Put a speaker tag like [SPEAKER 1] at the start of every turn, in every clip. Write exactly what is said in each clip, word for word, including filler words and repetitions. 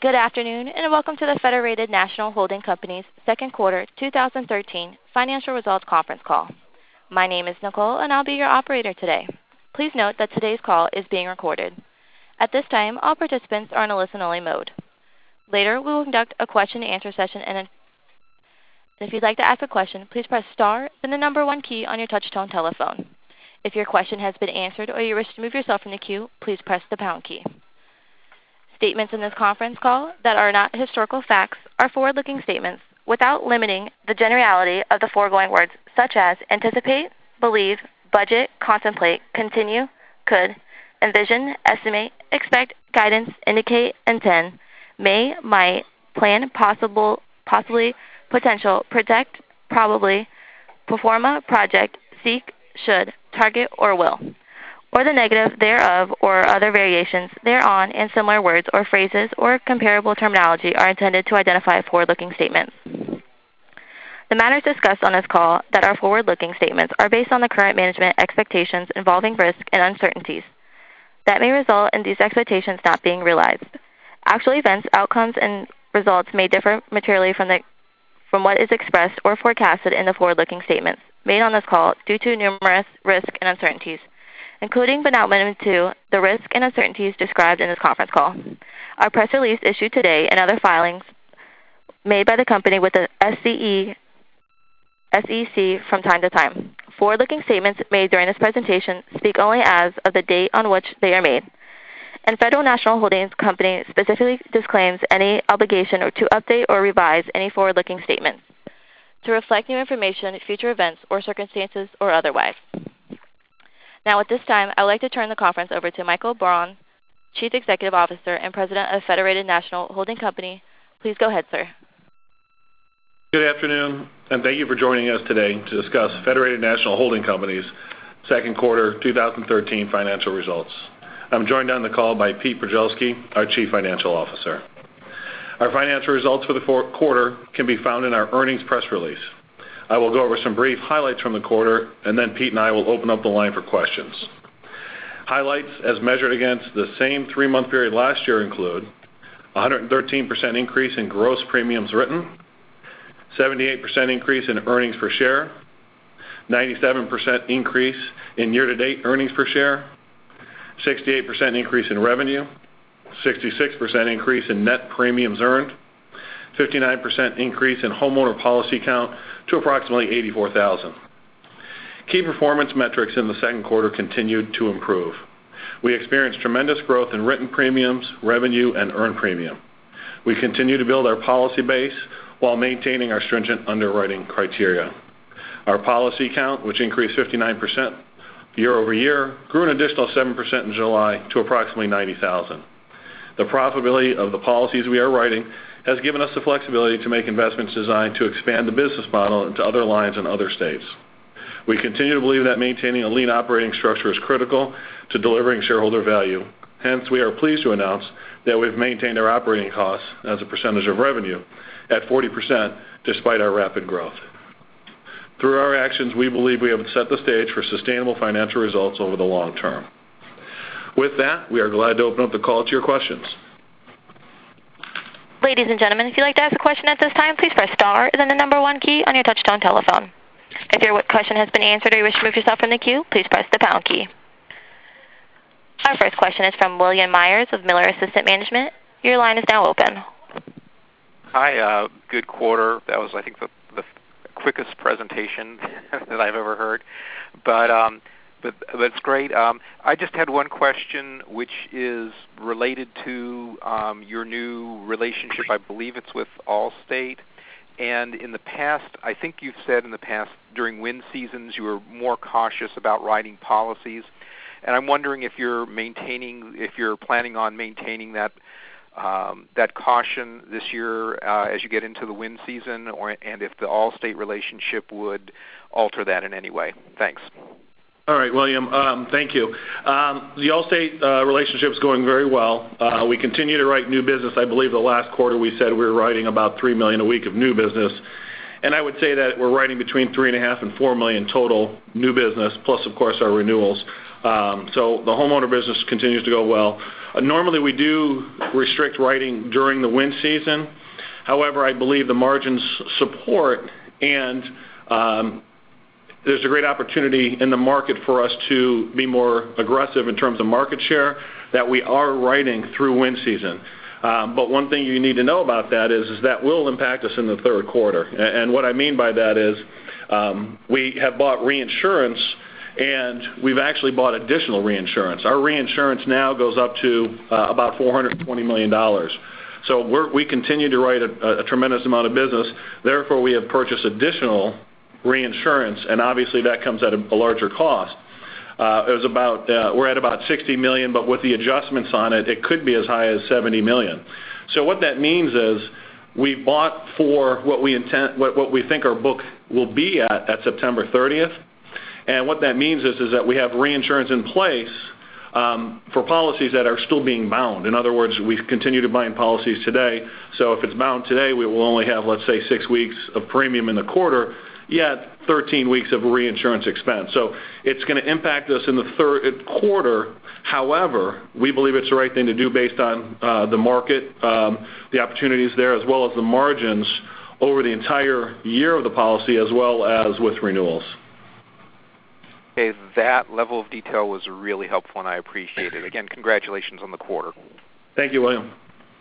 [SPEAKER 1] Good afternoon, and welcome to the Federated National Holding Company's second quarter two thousand thirteen financial results conference call. My name is Nicole, and I'll be your operator today. Please note that today's call is being recorded. At this time, all participants are in a listen-only mode. Later, we will conduct a question-and-answer session, and if you'd like to ask a question, please press star, then the number one key on your touch-tone telephone. If your question has been answered or you wish to move yourself from the queue, please press the pound key. Statements in this conference call that are not historical facts are forward-looking statements without limiting the generality of the foregoing words, such as anticipate, believe, budget, contemplate, continue, could, envision, estimate, expect, guidance, indicate, intend, may, might, plan, possible, possibly, potential, project, probably, performa, project, seek, should, target, or will, or the negative thereof, or other variations thereon, and similar words or phrases or comparable terminology are intended to identify forward-looking statements. The matters discussed on this call that are forward-looking statements are based on the current management expectations involving risk and uncertainties that may result in these expectations not being realized. Actual events, outcomes, and results may differ materially from the from what is expressed or forecasted in the forward-looking statements made on this call due to numerous risks and uncertainties, including but not limited to the risks and uncertainties described in this conference call. Our press release issued today and other filings made by the company with the S E C from time to time. Forward-looking statements made during this presentation speak only as of the date on which they are made, and Federal National Holdings Company specifically disclaims any obligation or to update or revise any forward-looking statements to reflect new information, future events, or circumstances, or otherwise. Now, at this time, I would like to turn the conference over to Michael Braun, Chief Executive Officer and President of Federated National Holding Company. Please go ahead, sir.
[SPEAKER 2] Good afternoon, and thank you for joining us today to discuss Federated National Holding Company's second quarter two thousand thirteen financial results. I'm joined on the call by Pete Brzezelski, our Chief Financial Officer. Our financial results for the quarter can be found in our earnings press release. I will go over some brief highlights from the quarter, and then Pete and I will open up the line for questions. Highlights as measured against the same three-month period last year include one hundred thirteen percent increase in gross premiums written, seventy-eight percent increase in earnings per share, ninety-seven percent increase in year-to-date earnings per share, sixty-eight percent increase in revenue, sixty-six percent increase in net premiums earned, fifty-nine percent increase in homeowner policy count to approximately eighty-four thousand. Key performance metrics in the second quarter continued to improve. We experienced tremendous growth in written premiums, revenue, and earned premium. We continue to build our policy base while maintaining our stringent underwriting criteria. Our policy count, which increased fifty-nine percent year over year, grew an additional seven percent in July to approximately ninety thousand. The profitability of the policies we are writing has given us the flexibility to make investments designed to expand the business model into other lines and other states. We continue to believe that maintaining a lean operating structure is critical to delivering shareholder value. Hence, we are pleased to announce that we've maintained our operating costs as a percentage of revenue at forty percent despite our rapid growth. Through our actions, we believe we have set the stage for sustainable financial results over the long term. With that, we are glad to open up the call to your questions.
[SPEAKER 1] Ladies and gentlemen, if you'd like to ask a question at this time, please press star and then the number one key on your touch-tone telephone. If your question has been answered or you wish to move yourself from the queue, please press the pound key. Our first question is from William Myers of Miller Assistant Management. Your line is now open.
[SPEAKER 3] Hi, uh, good quarter. That was, I think, the, the quickest presentation that I've ever heard. But um, but that's great. Um, I just had one question, which is related to um, your new relationship. I believe it's with Allstate. And in the past, I think you've said in the past, during wind seasons, you were more cautious about writing policies. And I'm wondering if you're maintaining, if you're planning on maintaining that um, that caution this year uh, as you get into the wind season, or and if the Allstate relationship would alter that in any way. Thanks.
[SPEAKER 2] All right, William, um, thank you. Um, the Allstate uh, relationship is going very well. Uh, we continue to write new business. I believe the last quarter we said we were writing about three million dollars a week of new business. And I would say that we're writing between three and a half and four million total new business, plus, of course, our renewals. Um, so the homeowner business continues to go well. Uh, normally we do restrict writing during the wind season. However, I believe the margins support and um, there's a great opportunity in the market for us to be more aggressive in terms of market share that we are writing through wind season. Um, but one thing you need to know about that is, is that will impact us in the third quarter. And, and what I mean by that is um, we have bought reinsurance and we've actually bought additional reinsurance. Our reinsurance now goes up to uh, about four hundred twenty million dollars. So we're, we continue to write a, a tremendous amount of business. Therefore, we have purchased additional reinsurance, and obviously that comes at a, a larger cost. Uh, it was about uh, we're at about sixty million dollars, but with the adjustments on it, it could be as high as seventy million dollars. So what that means is we bought for what we intend, what, what we think our book will be at at September thirtieth, and what that means is is that we have reinsurance in place um, for policies that are still being bound. In other words, we continue to bind policies today. So if it's bound today, we will only have, let's say, six weeks of premium in the quarter, yet thirteen weeks of reinsurance expense. So it's going to impact us in the third quarter. However, we believe it's the right thing to do based on uh, the market, um, the opportunities there, as well as the margins over the entire year of the policy, as well as with renewals.
[SPEAKER 3] Okay, that level of detail was really helpful, and I appreciate it. Again, congratulations on the quarter.
[SPEAKER 2] Thank you, William.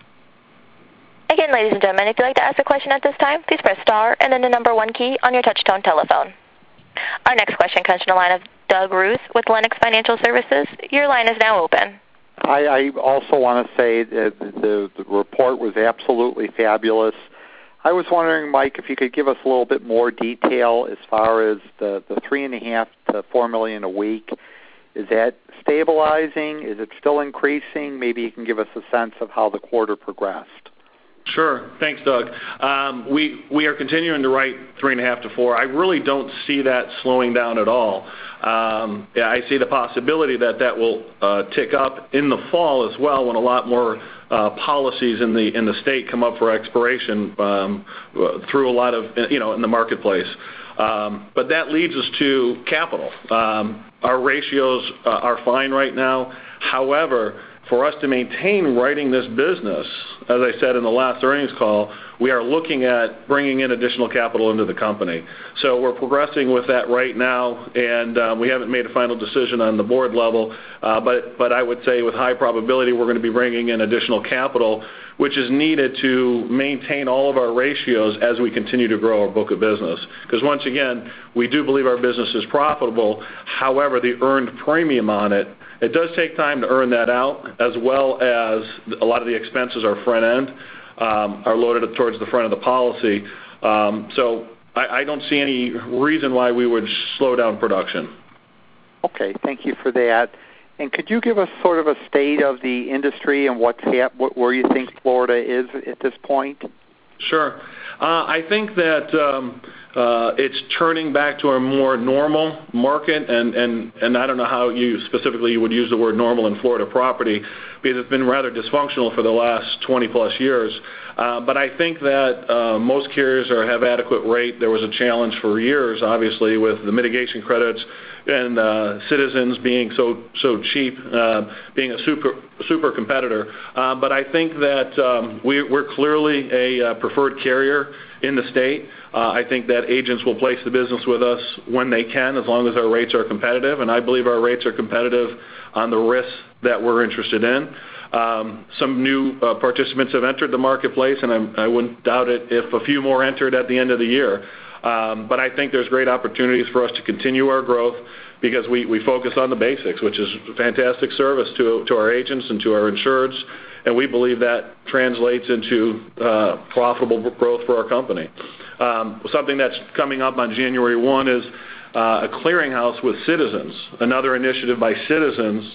[SPEAKER 1] Again, ladies and gentlemen, if you'd like to ask a question at this time, please press star and then the number one key on your touch-tone telephone. Our next question comes from the line of Doug Ruth with Lennox Financial Services. Your line is now open.
[SPEAKER 4] I, I also want to say that the, the report was absolutely fabulous. I was wondering, Mike, if you could give us a little bit more detail as far as the, the three and a half to four million a week. Is that stabilizing? Is it still increasing? Maybe you can give us a sense of how the quarter progressed.
[SPEAKER 2] Sure. Thanks, Doug. Um, we we are continuing to write three and a half to four. I really don't see that slowing down at all. Um, yeah, I see the possibility that that will uh, tick up in the fall as well, when a lot more uh, policies in the in the state come up for expiration um, through a lot of you know in the marketplace. Um, but that leads us to capital. Um, our ratios uh, are fine right now. However, for us to maintain writing this business, as I said in the last earnings call, we are looking at bringing in additional capital into the company. So we're progressing with that right now, and uh, we haven't made a final decision on the board level, uh, but, but I would say with high probability we're going to be bringing in additional capital, which is needed to maintain all of our ratios as we continue to grow our book of business. Because once again, we do believe our business is profitable. However, the earned premium on it, it does take time to earn that out, as well as a lot of the expenses are front end, um, are loaded towards the front of the policy. Um, so I, I don't see any reason why we would slow down production.
[SPEAKER 4] Okay, thank you for that. And could you give us sort of a state of the industry and what's hap- what, where you think Florida is at this point?
[SPEAKER 2] Sure. Uh, I think that um, uh, it's turning back to a more normal market, and, and, and I don't know how you specifically you would use the word normal in Florida property, because it's been rather dysfunctional for the last twenty plus years. Uh, but I think that uh, most carriers are, have adequate rate. There was a challenge for years, obviously, with the mitigation credits and uh, Citizens being so so cheap, uh, being a super super competitor. Uh, but I think that um, we, we're clearly a uh, preferred carrier in the state. Uh, I think that agents will place the business with us when they can, as long as our rates are competitive, and I believe our rates are competitive on the risks that we're interested in. Um, some new uh, participants have entered the marketplace, and I'm, I wouldn't doubt it if a few more entered at the end of the year. Um, but I think there's great opportunities for us to continue our growth, because we, we focus on the basics, which is fantastic service to, to our agents and to our insureds, and we believe that translates into uh, profitable growth for our company. Um, something that's coming up on January first is uh, a clearinghouse with Citizens. Another initiative by Citizens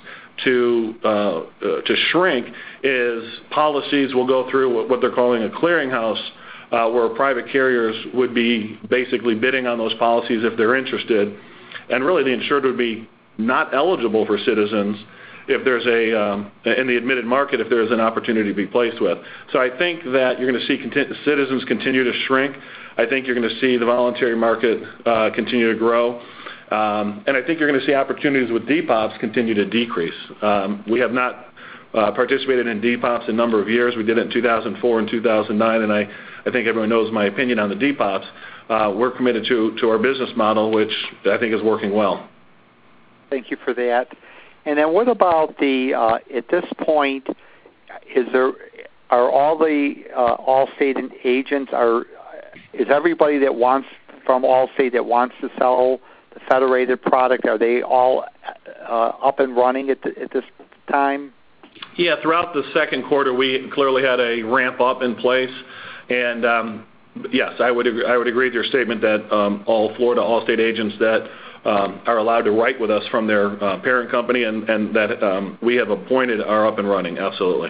[SPEAKER 2] to uh, uh, to shrink is policies will go through what, what they're calling a clearinghouse, uh, where private carriers would be basically bidding on those policies if they're interested, and really the insured would be not eligible for Citizens if there's a um, in the admitted market if there's an opportunity to be placed with. So I think that you're going to see conti- Citizens continue to shrink. I think you're going to see the voluntary market uh, continue to grow. Um, and I think you're going to see opportunities with depops continue to decrease. Um, we have not uh, participated in D POPs a number of years. We did it in two thousand four and two thousand nine, and I, I think everyone knows my opinion on the D POPs. Uh, we're committed to, to our business model, which I think is working well.
[SPEAKER 4] Thank you for that. And then what about the, uh, at this point, is there, are all the uh, Allstate agents, are, is everybody that wants, from Allstate that wants to sell the Federated product, are they all uh, up and running at, the, at this time?
[SPEAKER 2] Yeah, throughout the second quarter, we clearly had a ramp up in place, and um, yes, I would agree, I would agree with your statement that um, all Florida Allstate agents that um, are allowed to write with us from their uh, parent company and, and that um, we have appointed are up and running. Absolutely.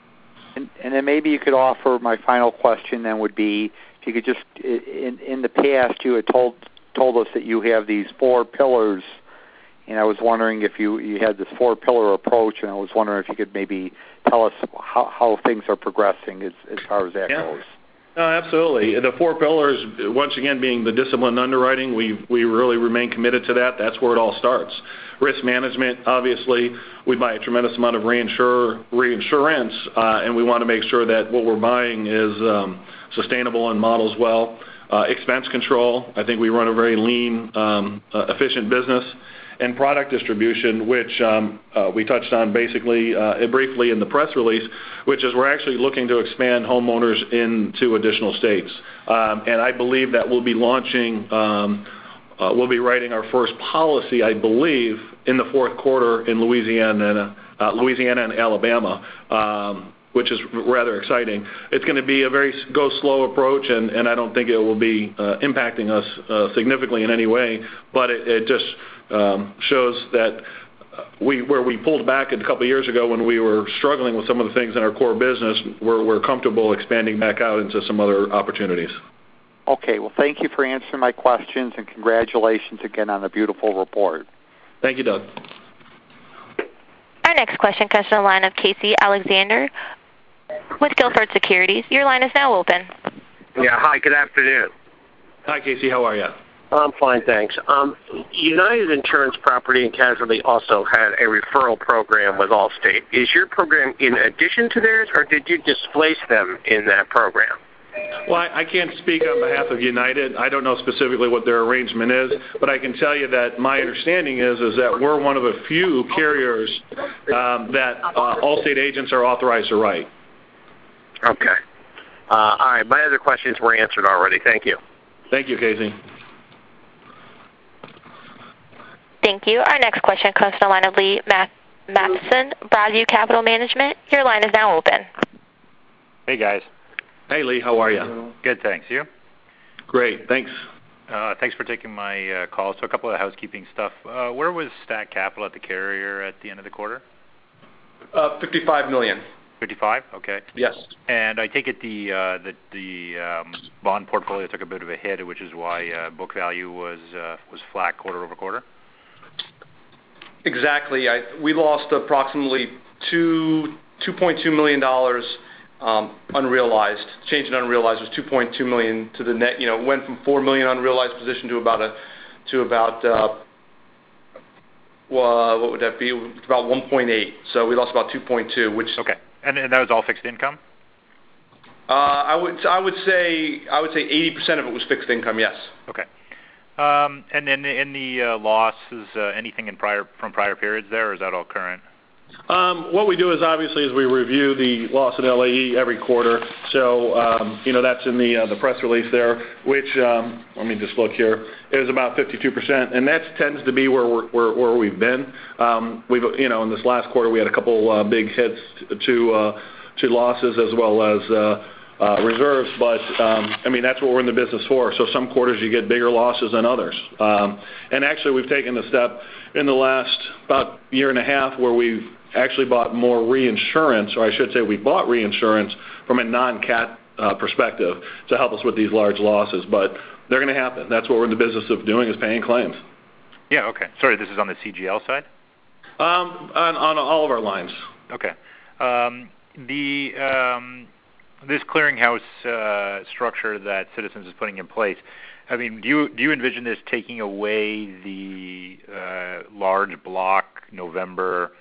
[SPEAKER 4] And, and then maybe you could offer, my final question then would be, if you could just, in, in the past you had told told us that you have these four pillars, and I was wondering if you, you had this four pillar approach, and I was wondering if you could maybe tell us how, how things are progressing as, as far as that
[SPEAKER 2] yeah.
[SPEAKER 4] goes.
[SPEAKER 2] No, absolutely. The four pillars, once again, being the disciplined underwriting, we we really remain committed to that. That's where it all starts. Risk management, obviously, we buy a tremendous amount of reinsure, reinsurance, uh, and we want to make sure that what we're buying is um, sustainable and models well. Uh, expense control, I think we run a very lean, um, uh, efficient business. And product distribution, which um, uh, we touched on basically uh, briefly in the press release, which is we're actually looking to expand homeowners into additional states. Um, and I believe that we'll be launching, um, uh, we'll be writing our first policy, I believe, in the fourth quarter in Louisiana, uh, Louisiana and Alabama, um, which is rather exciting. It's going to be a very go slow approach, and, and I don't think it will be uh, impacting us uh, significantly in any way, but it, it just Um, shows that we, where we pulled back a couple of years ago when we were struggling with some of the things in our core business, we're, we're comfortable expanding back out into some other opportunities.
[SPEAKER 4] Okay, well, thank you for answering my questions, and congratulations again on the beautiful report.
[SPEAKER 2] Thank you, Doug.
[SPEAKER 1] Our next question comes from the line of Casey Alexander with Guilford Securities. Your line is now open.
[SPEAKER 5] Yeah, hi, good afternoon.
[SPEAKER 2] Hi, Casey. How are you?
[SPEAKER 5] I'm fine, thanks. Um, United Insurance Property and Casualty also had a referral program with Allstate. Is your program in addition to theirs, or did you displace them in that program?
[SPEAKER 2] Well, I, I can't speak on behalf of United. I don't know specifically what their arrangement is, but I can tell you that my understanding is is that we're one of a few carriers um, that uh, Allstate agents are authorized to write.
[SPEAKER 5] Okay. Uh, all right, my other questions were answered already. Thank you.
[SPEAKER 2] Thank you, Casey.
[SPEAKER 1] Thank you. Our next question comes from the line of Lee Matheson, Broadview Capital Management. Your line is now open.
[SPEAKER 6] Hey, guys.
[SPEAKER 2] Hey, Lee. How are you?
[SPEAKER 6] Good, thanks. You?
[SPEAKER 2] Great. Thanks.
[SPEAKER 6] Uh, thanks for taking my uh, call. So a couple of housekeeping stuff. Uh, where was stat capital at the carrier at the end of the quarter?
[SPEAKER 7] Uh, fifty-five million dollars.
[SPEAKER 6] fifty-five? Okay.
[SPEAKER 7] Yes.
[SPEAKER 6] And I take it the uh, the, the um, bond portfolio took a bit of a hit, which is why uh, book value was uh, was flat quarter over quarter?
[SPEAKER 7] Exactly. I, we lost approximately two two point two million dollars um, unrealized. Change in unrealized was two point two million to the net. You know, went from four million unrealized position to about a to about uh, well, what would that be? About one point eight. So we lost about two point two. Which
[SPEAKER 6] okay, and, and that was all fixed income.
[SPEAKER 7] Uh, I would I would say I would say eighty percent of it was fixed income. Yes.
[SPEAKER 6] Okay. Um, and then in the uh, losses, uh, anything in prior from prior periods there, or is that all current?
[SPEAKER 2] Um, what we do is obviously is we review the loss in L A E every quarter. So um, you know that's in the uh, the press release there. Which um, let me just look here. It was about fifty-two percent, and that tends to be where we're, where, where we've been. Um, we've you know in this last quarter we had a couple uh, big hits to uh, to losses as well as. Uh, Uh, reserves, but um, I mean that's what we're in the business for. So some quarters you get bigger losses than others, um, and actually we've taken the step in the last about year and a half where we've actually bought more reinsurance, or I should say we bought reinsurance from a non-cat uh, perspective to help us with these large losses. But they're going to happen. That's what we're in the business of doing, is paying claims.
[SPEAKER 6] Yeah. Okay. Sorry, this is on the C G L side.
[SPEAKER 2] Um, on, on all of our lines.
[SPEAKER 6] Okay. Um, the um, This clearinghouse uh, structure that Citizens is putting in place, I mean, do you do you envision this taking away the uh, large block November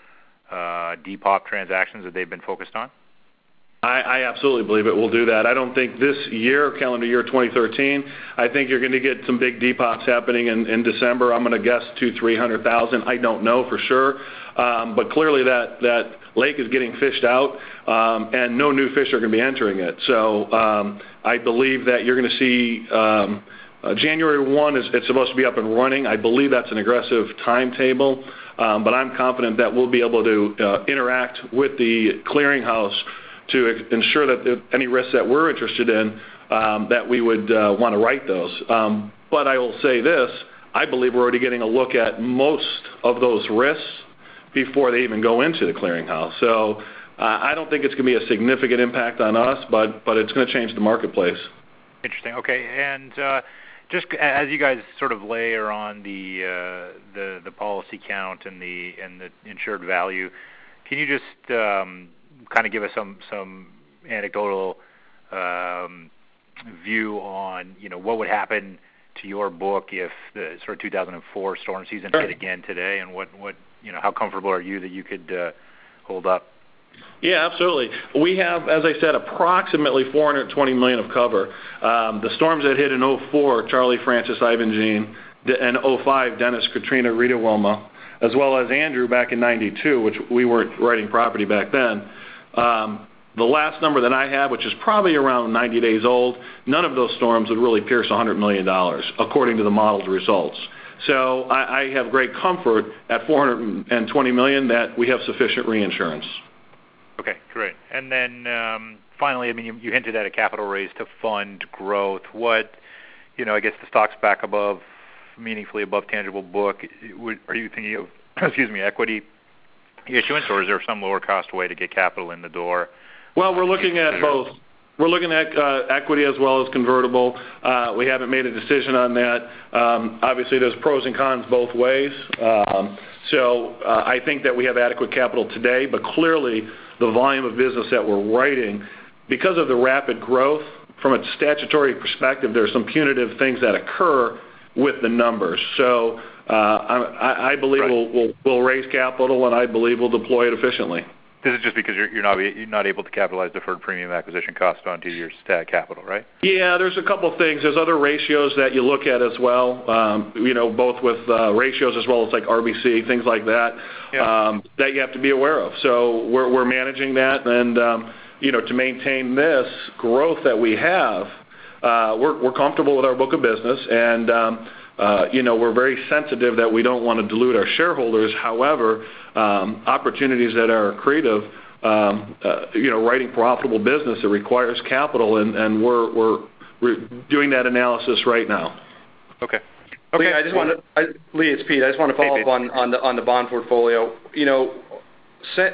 [SPEAKER 6] uh, depop transactions that they've been focused on?
[SPEAKER 2] I, I absolutely believe it will do that. I don't think this year, calendar year twenty thirteen, I think you're going to get some big depops happening in, in December. I'm going to guess two, three hundred thousand. I don't know for sure, um, but clearly that that lake is getting fished out, um, and no new fish are going to be entering it. So um, I believe that you're going to see um, uh, January first is it's supposed to be up and running. I believe that's an aggressive timetable, um, but I'm confident that we'll be able to uh, interact with the clearinghouse to ensure that any risks that we're interested in, um, that we would uh, want to write those. Um, but I will say this, I believe we're already getting a look at most of those risks before they even go into the clearinghouse. So uh, I don't think it's going to be a significant impact on us, but, but it's going to change the marketplace.
[SPEAKER 6] Interesting. Okay, and uh, just as you guys sort of layer on the uh, the the policy count and the and the insured value, can you just um, kind of give us some some anecdotal um, view on, you know, what would happen to your book if the sort of two thousand four storm season
[SPEAKER 2] Sure.
[SPEAKER 6] hit again today, and what, what you know, how comfortable are you that you could uh, hold up?
[SPEAKER 2] Yeah, absolutely. We have, as I said, approximately four hundred twenty million dollars of cover. Um, the storms that hit in oh four, Charlie, Francis, Ivan, Gene, and oh five, Dennis, Katrina, Rita, Wilma, as well as Andrew back in ninety-two, which we weren't writing property back then. Um, the last number that I have, which is probably around ninety days old, none of those storms would really pierce one hundred million dollars, according to the modeled results. So I, I have great comfort at four hundred twenty million dollars that we have sufficient reinsurance.
[SPEAKER 6] Okay, great. And then um, finally, I mean, you, you hinted at a capital raise to fund growth. What, you know, I guess the stock's back above, meaningfully above tangible book. Would, are you thinking of, excuse me, equity issuance, or is there some lower cost way to get capital in the door?
[SPEAKER 2] Well, we're looking at both. We're looking at uh, equity as well as convertible. Uh, we haven't made a decision on that. Um, obviously, there's pros and cons both ways. Um, so uh, I think that we have adequate capital today, but clearly the volume of business that we're writing, because of the rapid growth, from a statutory perspective, there's some punitive things that occur with the numbers. So uh, I, I believe
[SPEAKER 6] right.
[SPEAKER 2] we'll, we'll, we'll raise capital, and I believe we'll deploy it efficiently.
[SPEAKER 6] This is just because you're, you're not you're not able to capitalize deferred premium acquisition cost onto your stat capital, right?
[SPEAKER 2] Yeah, there's a couple of things. There's other ratios that you look at as well. Um, you know, both with uh, ratios as well as like R B C, things like that, yeah. um, that you have to be aware of. So we're we're managing that, and um, you know, to maintain this growth that we have, uh, we're we're comfortable with our book of business, and um, uh, you know, we're very sensitive that we don't want to dilute our shareholders. However, um, opportunities that are creative, um, uh, you know, writing profitable business, it requires capital, and, and we're, we're we're doing that analysis right now.
[SPEAKER 6] Okay. Okay.
[SPEAKER 7] Lee, I just want to, I, Lee, it's Pete. I just want to follow
[SPEAKER 6] hey,
[SPEAKER 7] up on, on the on the bond portfolio. You know, set,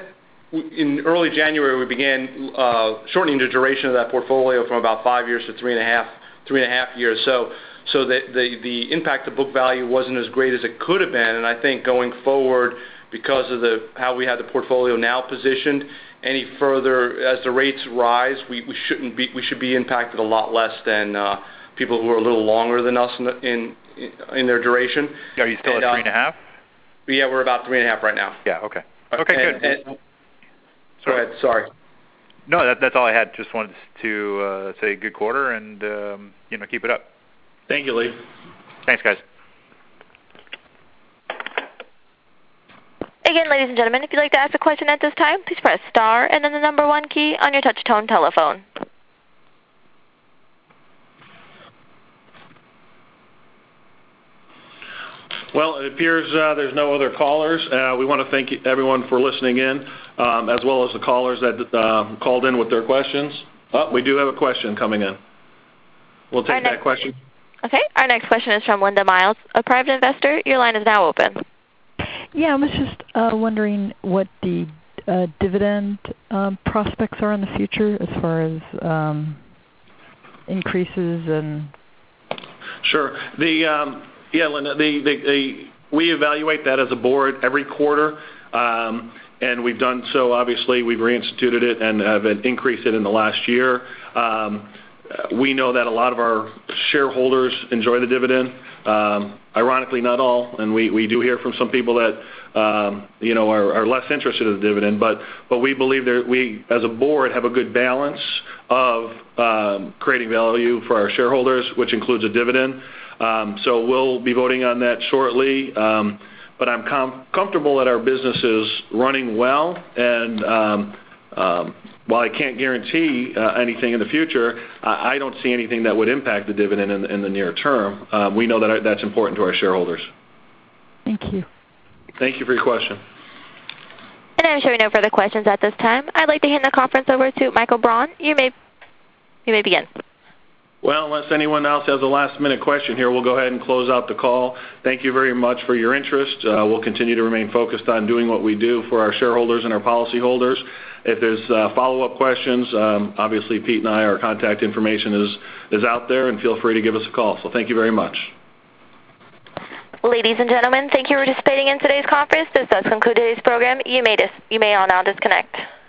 [SPEAKER 7] in early January we began uh, shortening the duration of that portfolio from about five years to three and a half three and a half years. So. So the, the the impact to book value wasn't as great as it could have been, and I think going forward, because of the how we have the portfolio now positioned, any further as the rates rise, we, we shouldn't be we should be impacted a lot less than uh, people who are a little longer than us in the, in, in their duration.
[SPEAKER 6] Are you still
[SPEAKER 7] and,
[SPEAKER 6] at three and a half?
[SPEAKER 7] Uh, yeah, we're about three and a half right now.
[SPEAKER 6] Yeah. Okay. Okay.
[SPEAKER 7] And,
[SPEAKER 6] good.
[SPEAKER 7] And,
[SPEAKER 6] sorry.
[SPEAKER 7] Go ahead. Sorry.
[SPEAKER 6] No, that, that's all I had. Just wanted to uh, say good quarter, and um, you know, keep it up.
[SPEAKER 2] Thank you, Lee.
[SPEAKER 6] Thanks, guys.
[SPEAKER 1] Again, ladies and gentlemen, if you'd like to ask a question at this time, please press star and then the number one key on your touch-tone telephone.
[SPEAKER 2] Well, it appears uh, there's no other callers. Uh, we want to thank everyone for listening in, um, as well as the callers that uh, called in with their questions. Oh, we do have a question coming in. We'll take that question.
[SPEAKER 1] Okay, our next question is from Linda Miles, a private investor. Your line is now open.
[SPEAKER 8] Yeah, I was just uh, wondering what the uh, dividend um, prospects are in the future as far as um, increases and.
[SPEAKER 2] Sure. The um, yeah, Linda. The, the, the we evaluate that as a board every quarter, um, and we've done so. Obviously, we've reinstituted it and have increased it in the last year. Um, We know that a lot of our shareholders enjoy the dividend. Um, ironically not all, and we, we do hear from some people that um, you know are, are less interested in the dividend, but but we believe that we as a board have a good balance of um, creating value for our shareholders, which includes a dividend. Um, so we'll be voting on that shortly. Um, but I'm com- comfortable that our business is running well, and um, um, while I can't guarantee uh, anything in the future, I, I don't see anything that would impact the dividend in, in the near term. Uh, we know that our, that's important to our shareholders.
[SPEAKER 8] Thank you.
[SPEAKER 2] Thank you for your question.
[SPEAKER 1] And I'm showing no further questions at this time. I'd like to hand the conference over to Michael Braun. You may, you may begin.
[SPEAKER 2] Well, unless anyone else has a last-minute question here, we'll go ahead and close out the call. Thank you very much for your interest. Uh, we'll continue to remain focused on doing what we do for our shareholders and our policyholders. If there's uh, follow-up questions, um, obviously Pete and I, our contact information is, is out there, and feel free to give us a call. So thank you very much.
[SPEAKER 1] Ladies and gentlemen, thank you for participating in today's conference. This does conclude today's program. You may, dis- you may all now disconnect.